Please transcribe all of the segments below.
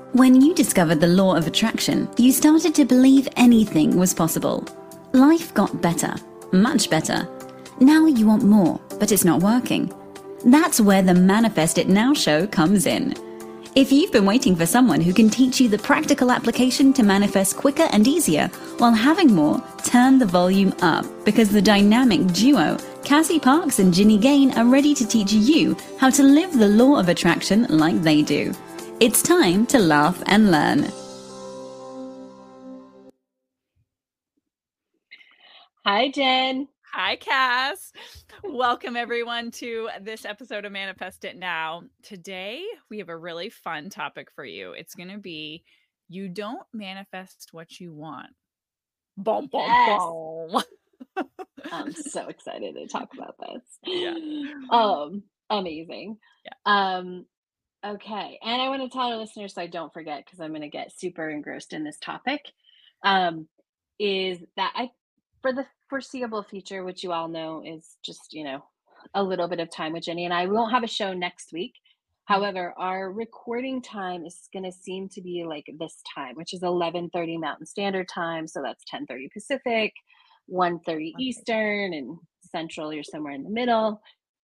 When you discovered the law of attraction, you started to believe anything was possible. Life got better, much better. Now you want more, but it's not working. That's where the Manifest It Now show comes in. If you've been waiting for someone who can teach you the practical application to manifest quicker and easier while having more, turn the volume up, because the dynamic duo, Cassie Parks and Ginny Gain, are ready to teach you how to live the law of attraction like they do. It's time to laugh and learn. Hi, Jen. Hi, Cass. Welcome, everyone, to this episode of Manifest It Now. Today, we have a really fun topic for you. It's going to be, you don't manifest what you want. Boom, boom, Yes. boom. I'm so excited to talk about this. Yeah. Amazing. Yeah. Okay. And I want to tell our listeners, so I don't forget, because I'm going to get super engrossed in this topic, is that for the foreseeable future, which you all know is just, a little bit of time with Jenny, and I won't have a show next week. However, our recording time is going to seem to be like this time, which is 11:30 Mountain Standard Time. So that's 10:30 Pacific, 1:30 Eastern, and Central, you're somewhere in the middle.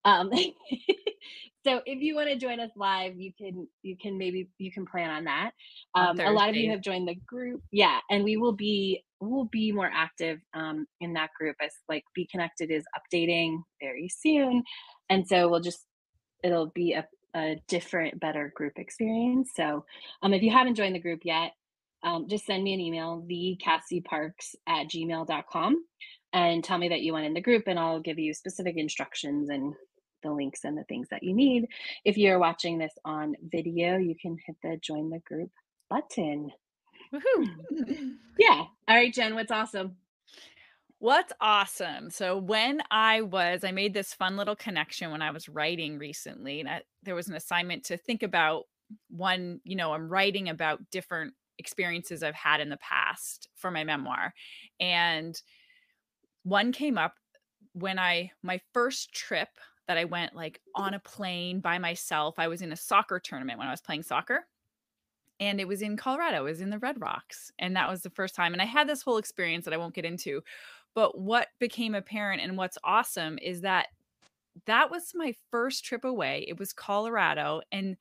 So if you want to join us live, you can plan on that. A lot of you have joined the group. Yeah. And we'll be more active in that group, as like Be Connected is updating very soon. And so it'll be a different, better group experience. So if you haven't joined the group yet, just send me an email, thecassieparks@gmail.com, and tell me that you want in the group, and I'll give you specific instructions and the links and the things that you need. If you're watching this on video, you can hit the join the group button. Woohoo. Yeah. All right, Jen, what's awesome? What's awesome? So when I made this fun little connection when I was writing recently, and there was an assignment to think about one, I'm writing about different experiences I've had in the past for my memoir. And one came up when my first trip that I went like on a plane by myself. I was in a soccer tournament when I was playing soccer. And it was in Colorado. It was in the Red Rocks. And that was the first time. And I had this whole experience that I won't get into. But what became apparent and what's awesome is that was my first trip away. It was Colorado. And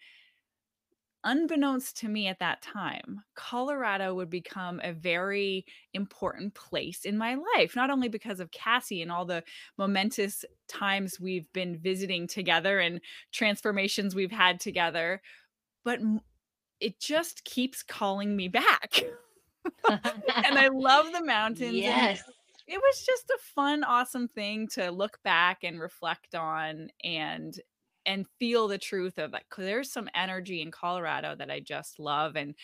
unbeknownst to me at that time, Colorado would become a very important place in my life, not only because of Cassie and all the momentous times we've been visiting together and transformations we've had together, but it just keeps calling me back. And I love the mountains. Yes. And it was just a fun, awesome thing to look back and reflect on and feel the truth of it. There's some energy in Colorado that I just love. And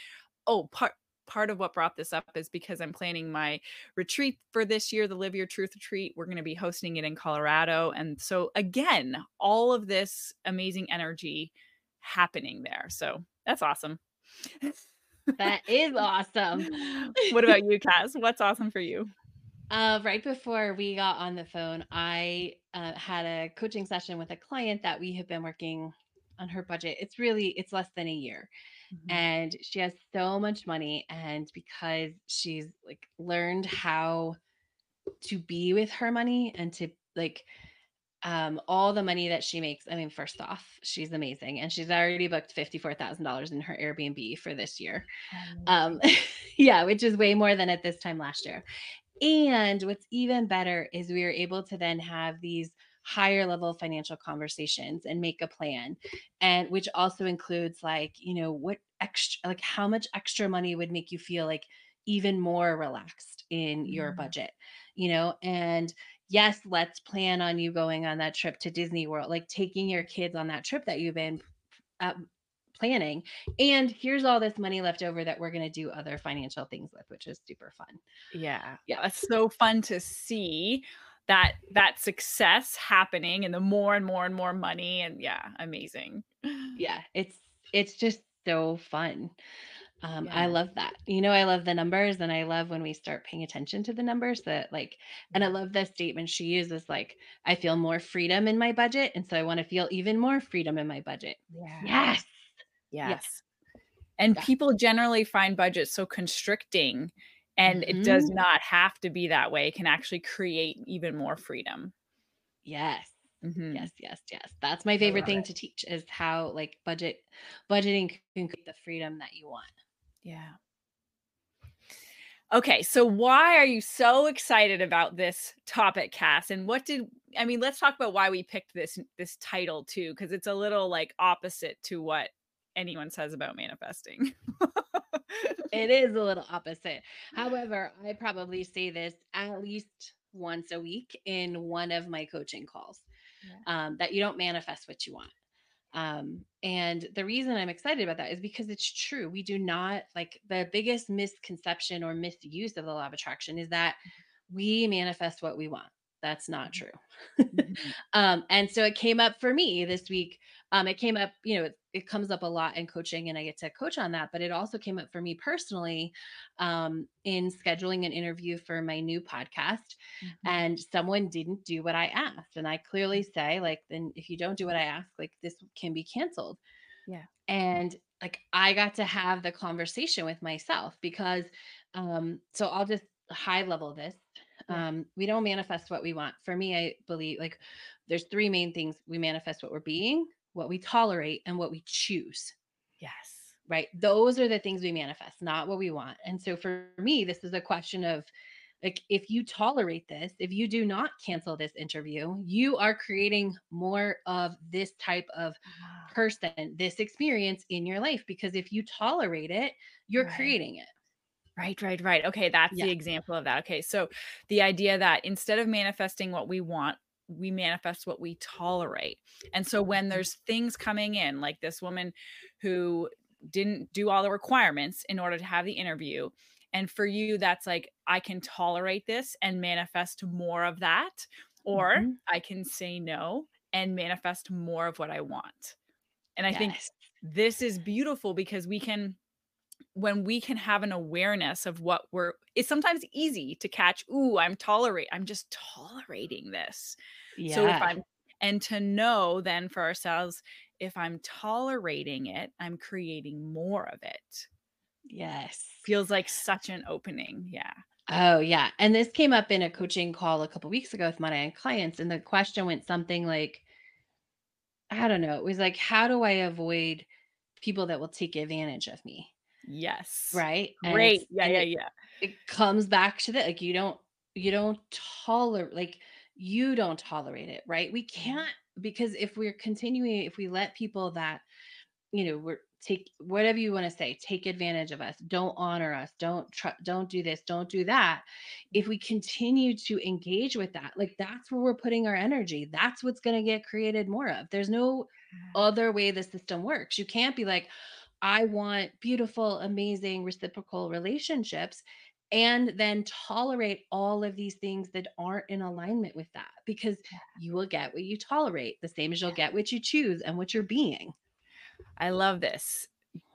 part of what brought this up is because I'm planning my retreat for this year, the Live Your Truth retreat. We're going to be hosting it in Colorado. And so again, all of this amazing energy happening there. So that's awesome. That is awesome. What about you, Cass? What's awesome for you? Right before we got on the phone, I had a coaching session with a client that we have been working on her budget. It's less than a year. Mm-hmm. And she has so much money. And because she's like learned how to be with her money and to like all the money that she makes. I mean, first off, she's amazing. And she's already booked $54,000 in her Airbnb for this year. Yeah, which is way more than at this time last year. And what's even better is we were able to then have these higher level financial conversations and make a plan, and which also includes like, what extra, like how much extra money would make you feel like even more relaxed in your budget, and yes, let's plan on you going on that trip to Disney World, like taking your kids on that trip that you've been planning. And here's all this money left over that we're going to do other financial things with, which is super fun. Yeah. It's so fun to see that success happening and the more and more and more money. And yeah, amazing. Yeah. It's just so fun. I love that. I love the numbers, and I love when we start paying attention to the numbers that and I love the statement she uses, like, I feel more freedom in my budget. And so I want to feel even more freedom in my budget. Yeah. Yes. And Yeah. people generally find budget so constricting, and it does Mhm. not have to be that way. It can actually create even more freedom. Yes. Mhm. Yes, yes, yes. That's my I favorite love thing it. to teach is how like budgeting can create the freedom that you want. Yeah. Okay, so why are you so excited about this topic, Cass? And I mean, let's talk about why we picked this title too, because it's a little like opposite to what anyone says about manifesting. It is a little opposite. However, I probably say this at least once a week in one of my coaching calls, Yeah. that you don't manifest what you want. And the reason I'm excited about that is because it's true. We do not like the biggest misconception or misuse of the law of attraction is that we manifest what we want. That's not true. Mhm. And so it came up for me this week. It came up, it comes up a lot in coaching and I get to coach on that, but it also came up for me personally in scheduling an interview for my new podcast. Mhm. And someone didn't do what I asked. And I clearly say, like, then if you don't do what I ask, like, this can be canceled. Yeah. And like, I got to have the conversation with myself because, so I'll just high level this. Yeah. We don't manifest what we want. For me, I believe like there's three main things we manifest: what we're being, what we tolerate, and what we choose. Yes. Right? Those are the things we manifest, not what we want. And so for me, this is a question of like, if you tolerate this, if you do not cancel this interview, you are creating more of this type of Ah, person, this experience in your life. Because if you tolerate it, you're right. creating it. Right, right, right. Okay, that's the Yeah. example of that. Okay, so the idea that instead of manifesting what we want, we manifest what we tolerate. And so when there's things coming in, like this woman who didn't do all the requirements in order to have the interview, and for you, that's like, I can tolerate this and manifest more of that, or Mhm. I can say no and manifest more of what I want. And I think Yes. this is beautiful because when we can have an awareness of what it's sometimes easy to catch, ooh, I'm just tolerating this. So if Yeah. I'm and to know then for ourselves, if I'm tolerating it, I'm creating more of it. Yes. Feels like such an opening. Yeah. Oh, yeah. And this came up in a coaching call a couple weeks ago with one of my clients. And the question went something like, I don't know. It was like, how do I avoid people that will take advantage of me? Yes. Right? And Great. Yeah, yeah, yeah. it comes back to that. Like you don't tolerate like you don't tolerate it, right? We Yeah. can't because if we let people that we're take whatever you want to say, take advantage of us, don't honor us, don't do this, don't do that. Yeah. If we continue to engage with that, like that's where we're putting our energy. That's what's going to get created more of. There's no other way the system works. You can't be like, I want beautiful, amazing, reciprocal relationships and then tolerate all of these things that aren't in alignment with that because you will get what you tolerate, the same as you'll Yeah. get what you choose and what you're being. I love this.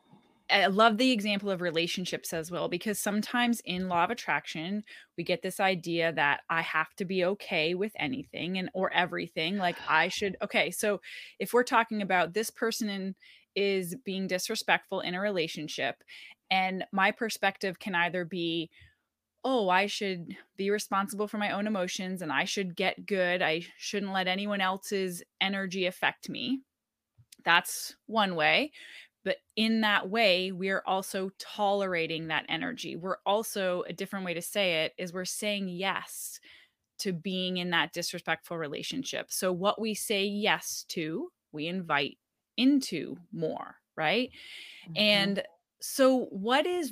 I love the example of relationships as well, because sometimes in law of attraction, we get this idea that I have to be okay with anything and or everything. Like I should, okay. So if we're talking about this person is being disrespectful in a relationship, and my perspective can either be, oh, I should be responsible for my own emotions and I should get good. I shouldn't let anyone else's energy affect me. That's one way. But in that way, we are also tolerating that energy. We're also, a different way to say it is we're saying yes to being in that disrespectful relationship. So what we say yes to, we invite into more, right? Mhm. And so what is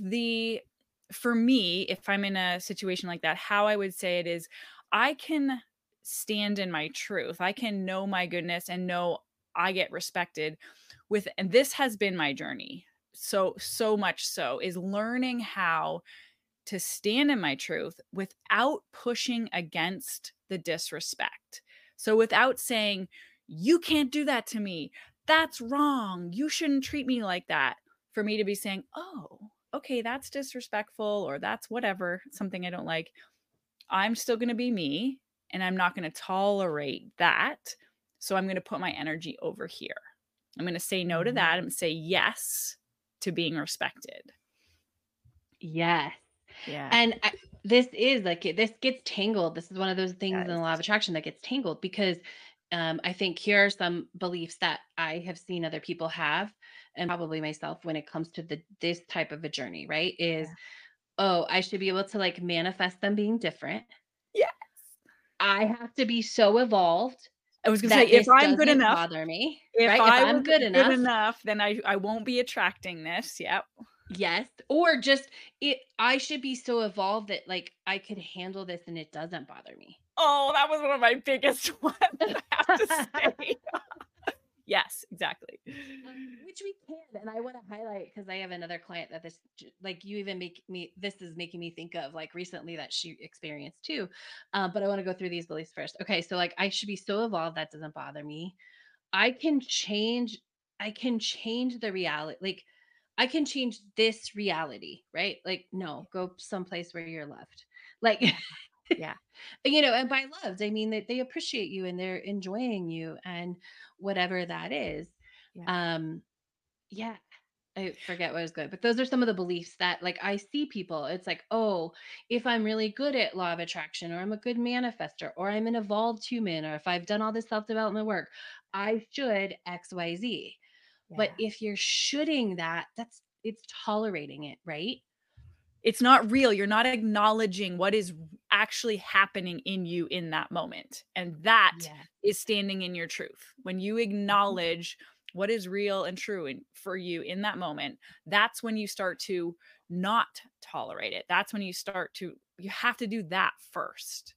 for me, if I'm in a situation like that, how I would say it is I can stand in my truth. I can know my goodness and know I get respected and this has been my journey. So much so is learning how to stand in my truth without pushing against the disrespect. So without saying, you can't do that to me. That's wrong. You shouldn't treat me like that. For me to be saying, oh, okay, that's disrespectful or that's whatever, something I don't like. I'm still going to be me and I'm not going to tolerate that. So I'm going to put my energy over here. I'm going to say no to Mhm. that. I'm going to say yes to being respected. Yes. Yeah. And this is like this gets tangled. This is one of those things in the Yes. law of attraction that gets tangled because I think here are some beliefs that I have seen other people have, and probably myself when it comes to this type of a journey, right? Is Yeah. oh, I should be able to like manifest them being different. Yeah. I have to be so evolved I was gonna say, that if this I'm good doesn't enough, bother me, if right? If I I'm was good good enough, enough, then I won't be attracting this. Yep. yes. Or just I should be so evolved that like I could handle this and it doesn't bother me. Oh, that was one of my biggest ones, I have to say. Yes, exactly. Which we can, and I want to highlight because I have another client that like you even make me. This is making me think of like recently that she experienced too. But I want to go through these beliefs first. Okay, so like I should be so evolved that doesn't bother me. I can change. I can change the reality. Like I can change this reality, right? Like no, go someplace where you're loved. Like Yeah. Yeah. and by loved, I mean that they appreciate you and they're enjoying you and whatever that is. Yeah. Um, yeah, I forget what I was good, but those are some of the beliefs that like I see people. It's like, oh, if I'm really good at law of attraction, or I'm a good manifester, or I'm an evolved human, or if I've done all this self-development work, I should XYZ. But Yeah. if you're shoulding that, it's tolerating it, right? It's not real. You're not acknowledging what is actually happening in you in that moment. And that Yeah. is standing in your truth. When you acknowledge what is real and true for you in that moment, that's when you start to not tolerate it. That's when you have to do that first.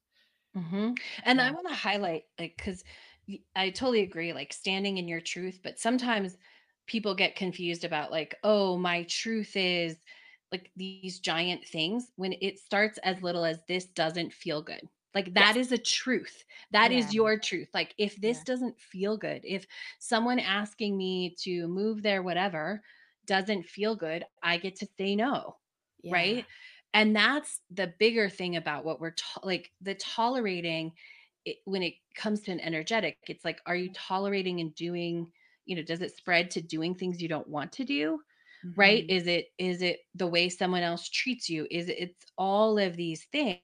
And I Yeah. want to highlight, like, because I totally agree, like, standing in your truth, but sometimes people get confused about, like, oh, my truth is like these giant things when it starts as little as this doesn't feel good. Like, that Yes. is a truth. That Yeah. is your truth. Like, if Yeah. this doesn't feel good, if someone asking me to move their whatever doesn't feel good, I get to say no. Yeah. Right. And that's the bigger thing about what like the tolerating it, when it comes to an energetic, it's like, are you tolerating and doing, does it spread to doing things you don't want to do? Right? Mhm. Is it the way someone else treats you? It's all of these things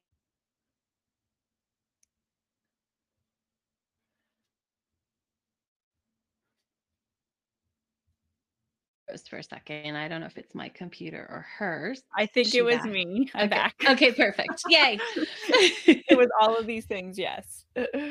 for a second. I don't know if it's my computer or hers. I think it She was back. me. I'm Okay. back. Okay, perfect. Yay. It was all of these things, yes.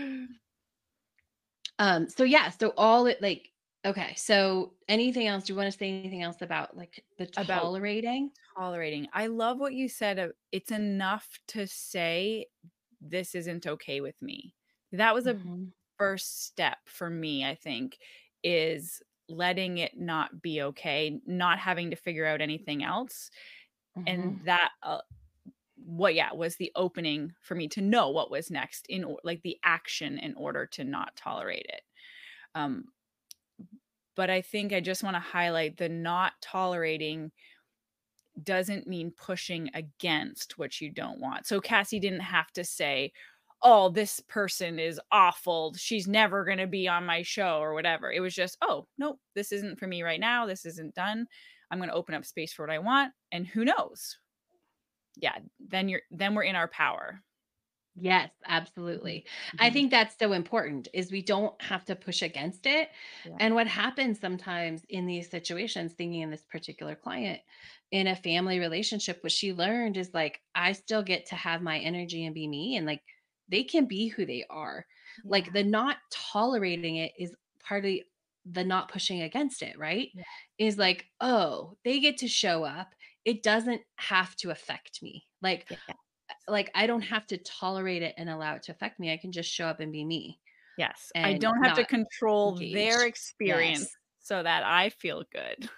So yeah, so all it like okay, so anything else? Do you want to say anything else about like the About tolerating? tolerating. I love what you said of it's enough to say this isn't okay with me. That was a Mhm. first step for me, I think, is letting it not be okay, not having to figure out anything else. Mhm. And that what yeah was the opening for me to know what was next like the action in order to not tolerate it. Um but I think I just want to highlight the not tolerating doesn't mean pushing against what you don't want. So Cassie didn't have to say, "Oh, this person is awful. She's never going to be on my show," or whatever. It was just, "Oh, no, this isn't for me right now. This isn't done. I'm going to open up space for what I want, and who knows?" Yeah, then we're in our power. Yes, Mhm, absolutely. I mhm. think that's so important is we don't have to push against it. Yeah. And what happens sometimes in these situations, thinking in this particular client in a family relationship, what she learned is like, I still get to have my energy and be me. And like, they can be who they are. Like, Yeah. the not tolerating it is part of the not pushing against it, right? Yeah. Is like, oh, they get to show up. It doesn't have to affect me. Yeah. Like I don't have to tolerate it and allow it to affect me. I can just show up and be me Yes. I and don't have to not control their engage. experience Yes. so that I feel good.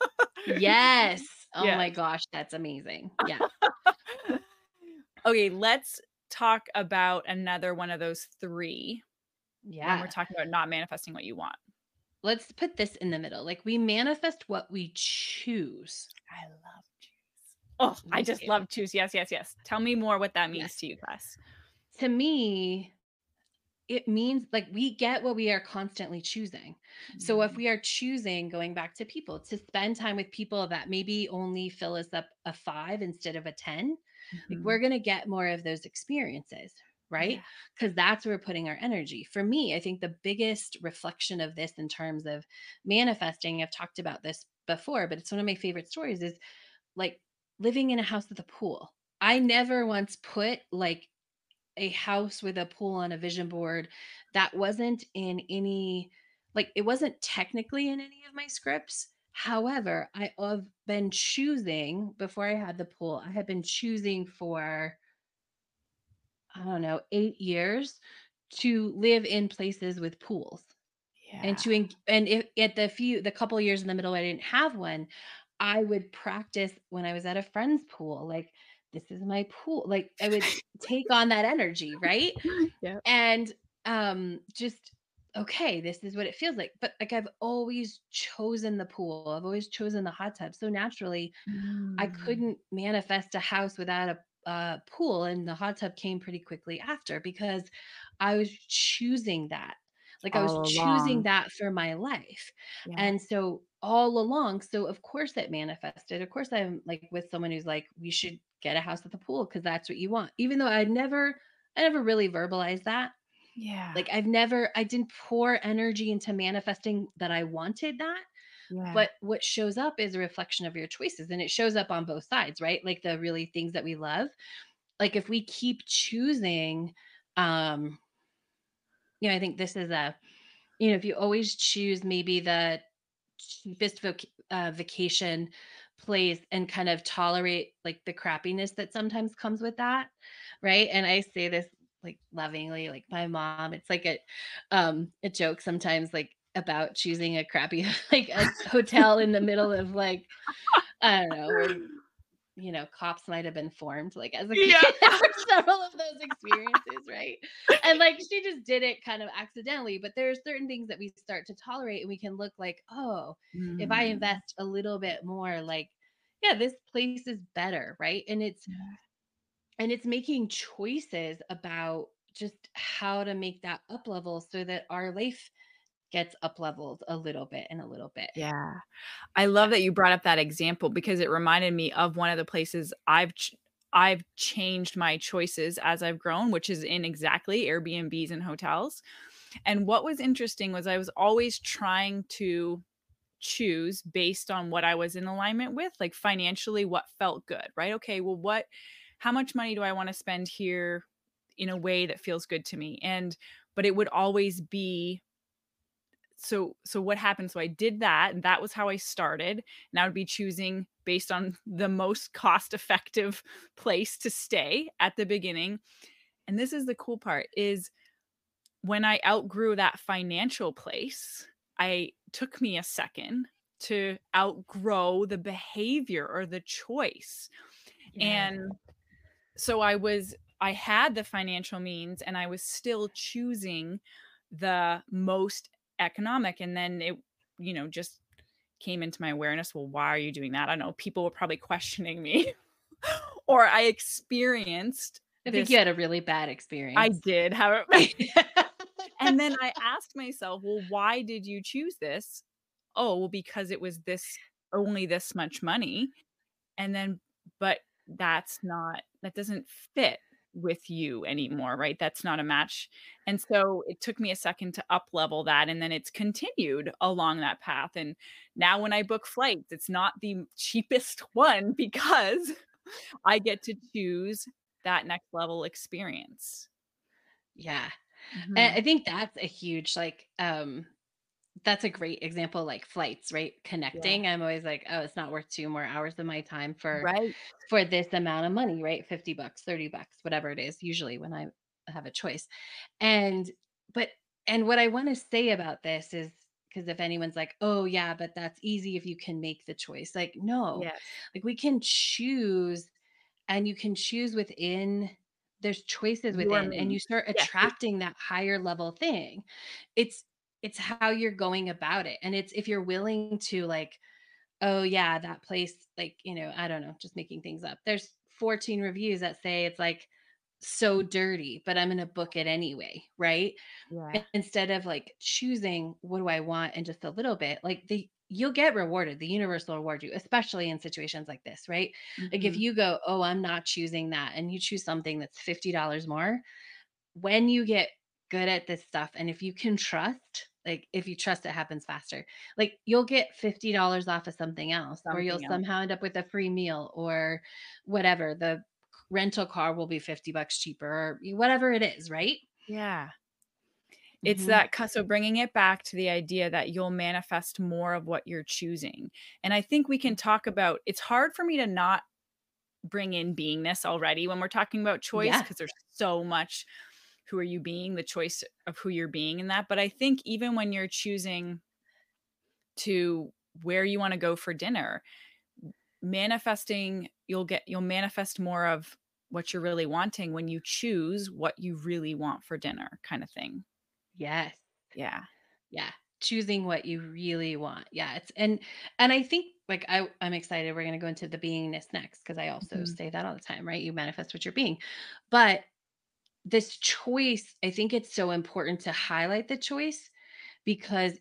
Yes. Oh my Yes. gosh, that's amazing. Yes. Okay, let's talk about another one of those 3 when we're Yeah. talking about not manifesting what you want. Let's put this in the middle. Like we manifest what we choose. I love choose. Oh, I Me just too. love choose. Yes, yes, yes. Tell me more what that Yes. means to you, Cass. To me, it means like we get what we are constantly choosing. So if Mm. we are choosing, going back to people, to spend time with people that maybe only fill us up a 5 instead of a 10, like we're Mhm. going to get more of those experiences, right? Yeah. Because that's where we're putting our energy. For me, I think the biggest reflection of this in terms of manifesting, I've talked about this before, but it's one of my favorite stories, is like living in a house with a pool. I never once put like a house with a pool on a vision board. That wasn't in any, like, it wasn't technically in any of my scripts. However, I have been choosing, before I had the pool, I had been choosing for, I don't know, 8 years to live in places with pools. And Yeah. and if at the couple years in the middle I didn't have one, I would practice when I was at a friend's pool, like, this is my pool. Like, I would take on that energy, right? Yep. And just, okay, this is what it feels like. But like, I've always chosen the pool. I've always chosen the hot tub. So naturally, I Mm. couldn't manifest a house without a pool, and the hot tub came pretty quickly after because I was choosing that. Like, I was All choosing along. that for my life. Yeah. And so all along, so of course it manifested. Of course I'm like with someone who's like, we should get a house with a pool because that's what you want. Even though I never really verbalized that. Yeah. Like, I didn't pour energy into manifesting that I wanted that. Yeah. But what shows up is a reflection of your choices, and it shows up on both sides, right? Like the really things that we love. Like, if we keep choosing, um, I think this is a, if you always choose maybe the cheapest vacation place and kind of tolerate like the crappiness that sometimes comes with that, right? And I say this like lovingly, like my mom, it's like a joke sometimes, like about choosing a crappy like a hotel in the middle of like, I don't know, where cops might have been formed like as a kid. Yeah. There were several of those experiences, right? And like, she just did it kind of accidentally, but there's certain things that we start to tolerate and we can look like, oh, if I Mm. invest a little bit more, like, yeah, this place is better, right? Yeah. And it's making choices about just how to make that up level so that our life gets up leveled a little bit and a little bit. Yeah. I love Yeah. that you brought up that example because it reminded me of one of the places I've changed my choices as I've grown, which is in exactly Airbnbs and hotels. And what was interesting was I was always trying to choose based on what I was in alignment with, like financially, what felt good, right? Okay, well, how much money do I want to spend here in a way that feels good to me? But it would always be so what happened, so I did that, and that was how I started, and I would be choosing based on the most cost effective place to stay at the beginning. And this is the cool part, is when I outgrew that financial place, I took me a second to outgrow the behavior or the choice. Yeah. And so I had the financial means and I was still choosing the most economic, and then it just came into my awareness, well, why are you doing that? I don't know, people were probably questioning me or I experienced I think you this. had a really bad I experience. did have and then I asked myself, well, why did you choose this? Oh, well, because it was only this much money. And then, but that doesn't fit with you anymore, right? That's not a match. And so it took me a second to up level that. And then it's continued along that path. And now when I book flights, it's not the cheapest one because I get to choose that next level experience. Yeah. And Mhm. I think that's a huge, like, that's a great example, like flights, right? Yeah. Connecting. I'm always like, oh, it's not worth 2 more hours of my time Right. for this amount of money, right? $50, $30, whatever it is, usually when I have a choice. And but and what I want to say about this is, because if anyone's like, oh yeah, but that's easy if you can make the choice. Like, no, Yes. like we can choose, and you can choose within, there's choices Your within, and you means. start Yes. attracting that higher level thing. it's it's how you're going about it, and it's if you're willing to, like, oh yeah, that place, like, I don't know, just making things up, there's 14 reviews that say it's like so dirty, but I'm going to book it anyway, right? Yeah. Instead of like choosing what do I want and just a little bit, like you'll get rewarded. The universe will reward you, especially in situations like this, right? Like if Mhm. you go, oh, I'm not choosing that, and you choose something that's $50 more, when you get good at this stuff, and if you can trust, like if you trust it happens faster, like you'll get $50 off of something else, or you'll Something else. somehow end up with a free meal or whatever. The rental car will be $50 cheaper or whatever it is, right? Yeah. It's Hmm. so bringing it back to the idea that you'll manifest more of what you're choosing. And I think we can talk about, it's hard for me to not bring in beingness already when we're talking about choice, Yeah. because there's so much who are you being, the choice of who you're being in that. But I think even when you're choosing to where you want to go for dinner, manifesting, you'll manifest more of what you're really wanting when you choose what you really want for dinner, kind of thing. Yes. Yeah. Yeah. Choosing what you really want. Yeah. And I think like I'm excited. We're gonna go into the beingness next because I also Mhm. say that all the time, right? You manifest what you're being. But this choice, I think it's so important to highlight the choice because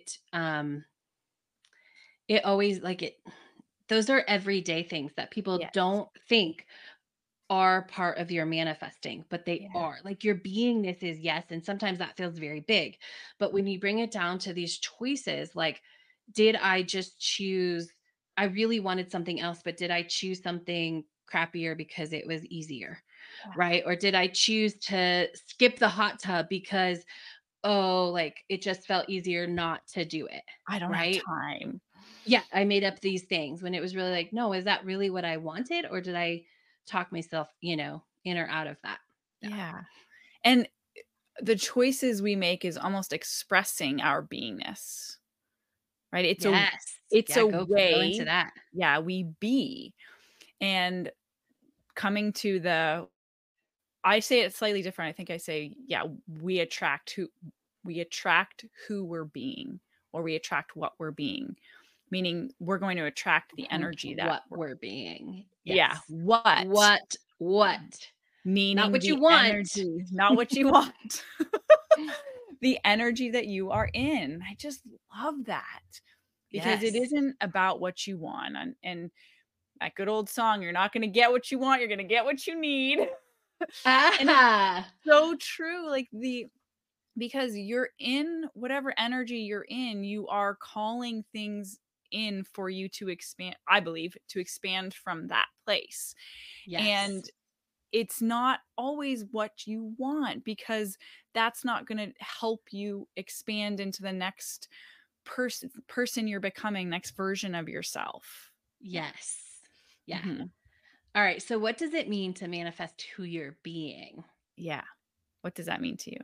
it always like it those are everyday things that people Yes. don't think are part of your manifesting, but they Yeah. are. Like your beingness is yes, and sometimes that feels very big. But when you bring it down to these choices, like did I just choose I really wanted something else, but did I choose something crappier because it was easier? Yeah. Right? Or did I choose to skip the hot tub because oh, like it just felt easier not to do it, I don't have right? time. Yeah, I made up these things when it was really like, no, is that really what I wanted? Or did I talk myself, in or out of that? Yeah. Yeah. And the choices we make is almost expressing our beingness, right? Yes. It's Yeah, a go into way, that. yeah, we be. And coming to the I say it slightly different. I think I say, yeah, we attract who we're being, or we attract what we're being, meaning we're going to attract the Mhm. energy that What we're, we're being. yeah, Yes. What? Not meaning what you the want. energy, not what you want. The energy that you are in. I just love that because it Yes. isn't about what you want. And that good old song, you're not going to get what you want, you're going to get what you need. And it's Ah. so true. Because you're in whatever energy you're in, you are calling things in for you to expand, I believe, to expand from that place. And Yes. it's not always what you want, because that's not going to help you expand into the next person you're becoming, next version of yourself. Yeah. Yes. Yeah. Mhm. All right. So what does it mean to manifest who you're being? Yeah. What does that mean to you?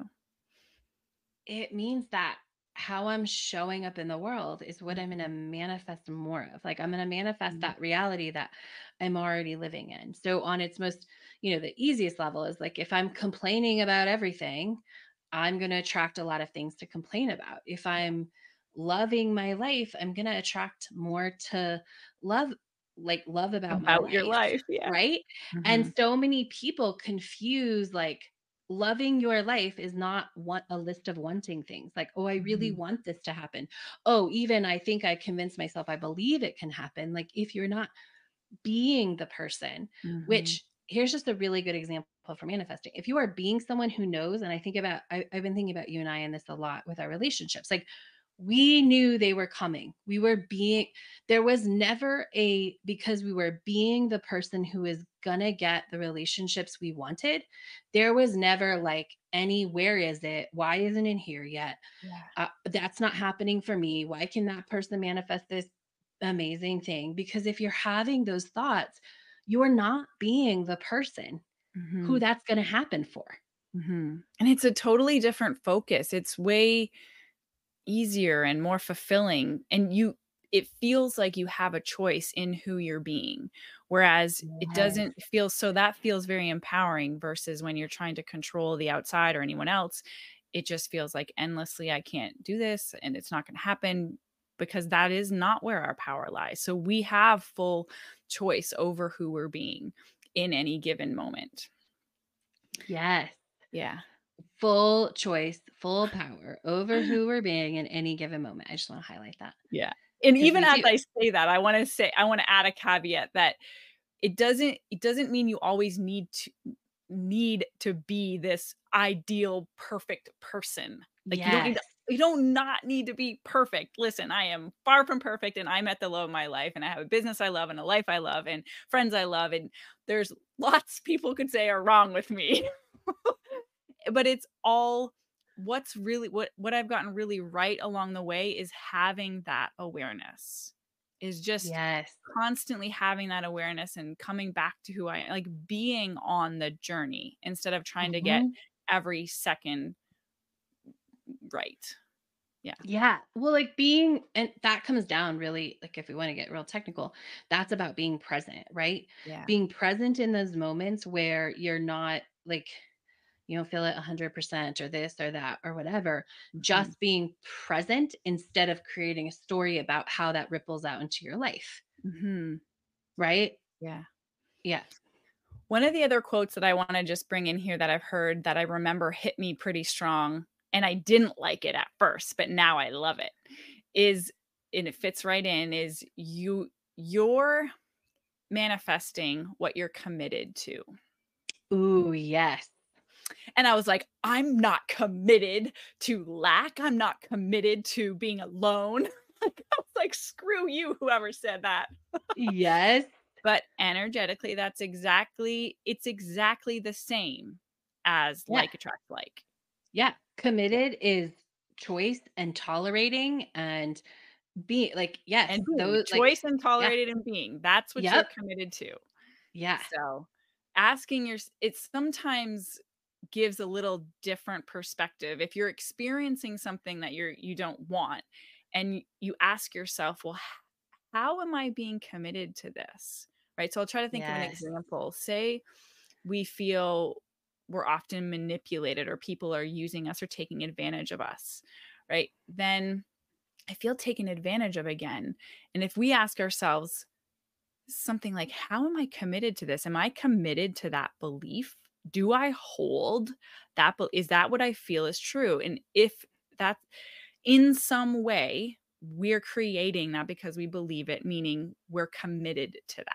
It means that how I'm showing up in the world is what I'm going to Mhm. manifest more of. Like I'm going to manifest Mhm. that reality that I'm already living in. So on its most, the easiest level is like if I'm complaining about everything, I'm going to attract a lot of things to complain about. If I'm loving my life, I'm going to attract more to love love about my About your life, life. Yeah. right? And Mhm. so many people confuse like loving your life is not a list of wanting things like, oh, I really Mhm. want this to happen. Oh, even I think I convinced myself I believe it can happen. Like, if you're not being the person, Mhm. which here's just a really good example for manifesting. If you are being someone who knows, and I think about, I've been thinking about you and I in this a lot with our relationships, like, we knew they were coming. We were being, there was never because we were being the person who is gonna get the relationships we wanted. There was never like where is it? Why isn't it here yet? Yeah. That's not happening for me. Why can that person manifest this amazing thing? Because if you're having those thoughts, you're not being the person who Mhm. that's gonna happen for. Mhm. And it's a totally different focus. It's way easier and more fulfilling, and it feels like you have a choice in who you're being, whereas it Yes. doesn't feel so. That feels very empowering versus when you're trying to control the outside or anyone else. It just feels like endlessly, I can't do this and it's not going to happen, because that is not where our power lies. So we have full choice over who we're being in any given moment. Yes. Yeah. Full choice, full power over who we're being in any given moment. I just want to highlight that Yeah. And because even we as do. I say that, I want to add a caveat that it doesn't mean you always need to be this ideal perfect person. Like Yes. you don't not need to be perfect. Listen, I am far from perfect and I'm at the low of my life and I have a business I love and a life I love and friends I love and there's lots people could say are wrong with me. But it's all what's really what I've gotten really right along the way is having that awareness. Is just Yes. constantly having that awareness and coming back to who I am, like being on the journey instead of trying to get Mhm. every second right. Yeah. Yeah. Well, like being, and that comes down really, like if we want to get real technical, that's about being present, right? Yeah. Being present in those moments where you're not like, you don't feel it 100% or this or that or whatever, Mhm. just being present instead of creating a story about how that ripples out into your life, Mhm. right? Yeah. Yeah. One of the other quotes that I wanna just bring in here that I've heard that I remember hit me pretty strong, and I didn't like it at first, but now I love it, is and it fits right in, is you're manifesting what you're committed to. Ooh, yes. And I was like, "I'm not committed to lack, I'm not committed to being alone." Like, I was like, "Screw you, whoever said that." Yes. But energetically, it's exactly the same as Yeah. like attracts like. Yeah. Yeah. Committed is choice and tolerating and being like, yes, And being. those like, Choice and yeah. tolerated and being. That's what you're Yep. committed to. Yeah. So, asking your it sometimes gives a little different perspective. If you're experiencing something that you don't want and you ask yourself, "Well, how am I being committed to this?" Right? So I'll try to think of an Yes. example. Say we feel we're often manipulated or people are using us or taking advantage of us, right? Then I feel taken advantage of again. And if we ask ourselves something like, how am I committed to this? Am I committed to that belief? Do I hold that? Is that what I feel is true? And if that's in some way, we're creating that because we believe it, meaning we're committed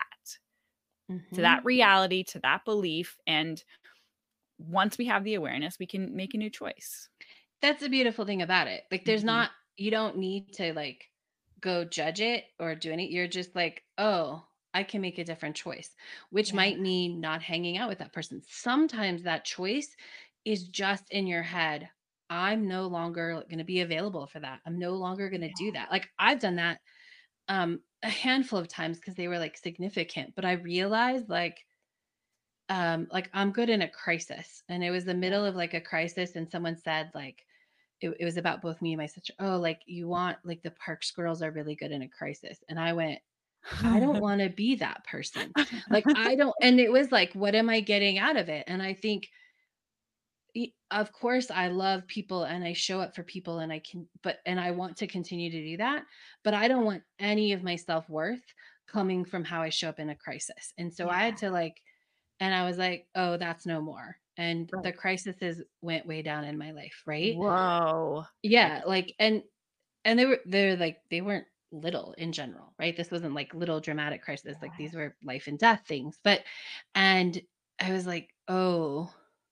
to that Mhm. reality, to that belief. And once we have the awareness, we can make a new choice. That's the beautiful thing about it. Like, there's Mhm. not, you don't need to like go judge it or do any, you're just like, oh, I can make a different choice, which Yeah. might mean not hanging out with that person. Sometimes that choice is just in your head. I'm no longer going to be available for that. I'm no longer going to Yeah. do that. Like, I've done that a handful of times because they were like significant, but I realized like I'm good in a crisis. And it was the Yeah. middle of like a crisis and someone said like it was about both me and my sister. Oh, like you want like the Parks girls are really good in a crisis. And I went, I don't want to be that person. Like I don't, and it was like, what am I getting out of it? And I think of course I love people and I show up for people and I can, but and I want to continue to do that, but I don't want any of my self-worth coming from how I show up in a crisis. And so I Yeah. had to like, and I was like, oh, that's no more. And the Right. crises went way down in my life, right? Whoa. Yeah, That's like and they're like they weren't little in general, right? This wasn't like little dramatic crisis. Like yeah. these were life and death things. But and I was like, oh,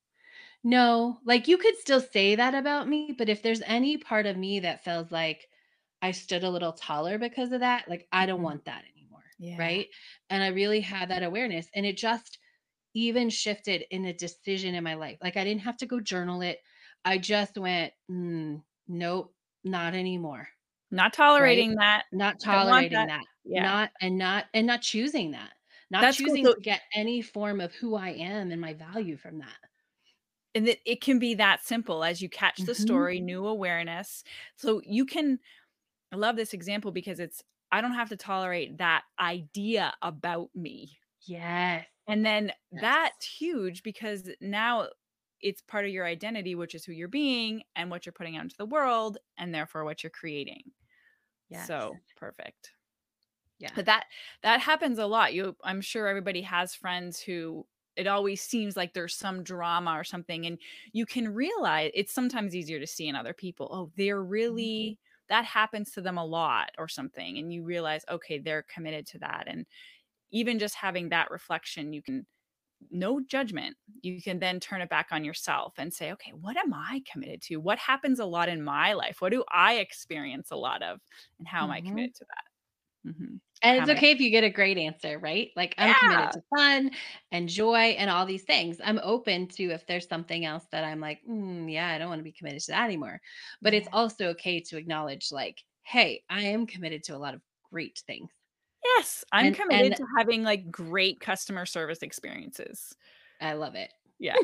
no, like you could still say that about me, but if there's any part of me that feels like I stood a little taller because of that, like I don't Mhm. want that anymore, Yeah. right? And I really had that awareness and it just even shifted in a decision in my life. Like I didn't have to go journal it. I just went, nope, not anymore, Not right? tolerating that. Not Don't want tolerating that. that. Yeah. Not choosing that. Not That's cool. choosing So to get any form of who I am and my value from that. and it can be that simple as you catch the Mhm. story, new awareness. So you can I love this example because it's I don't have to tolerate that idea about me. Yes. And then Yes. that's huge because now it's part of your identity, which is who you're being and what you're putting out into the world, and therefore what you're creating. Yes. So perfect. Yeah. But that happens a lot. I'm sure everybody has friends who it always seems like there's some drama or something, and you can realize it's sometimes easier to see in other people, oh, they're really, that happens to them a lot or something, and you realize, okay, they're committed to that. And even just having that reflection, you can, no judgment, you can then turn it back on yourself and say, okay, what am I committed to? What happens a lot in my life? What do I experience a lot of, and how am I committed to that? And it's okay if you get a great answer, right? Like, I'm committed to fun and joy and all these things. I'm open to if there's something else that I'm like, yeah, I don't want to be committed to that anymore. But it's also okay to acknowledge, like, hey, I am committed to a lot of great things. Yes, I'm committed to having like great customer service experiences. I love it. Yeah.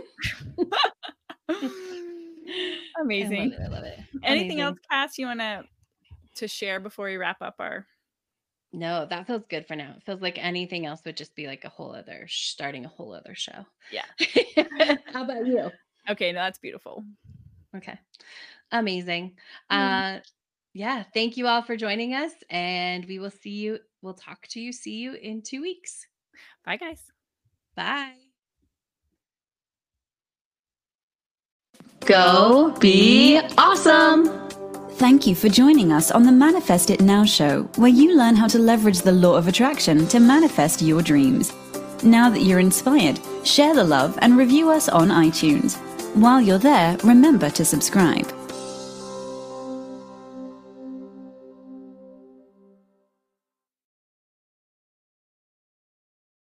Amazing. I love it. Anything else, Cass, you want to share before we wrap up our? No, that feels good for now. It feels like anything else would just be like a whole other, starting a whole other show. Yeah. How about you? Okay, no, that's beautiful. Okay. Amazing. Yeah, thank you all for joining us, and we will see you. We'll talk to you, see you in 2 weeks. Bye, guys. Bye. Go be awesome. Thank you for joining us on the Manifest It Now show, where you learn how to leverage the law of attraction to manifest your dreams. Now that you're inspired, share the love and review us on iTunes. While you're there, remember to subscribe.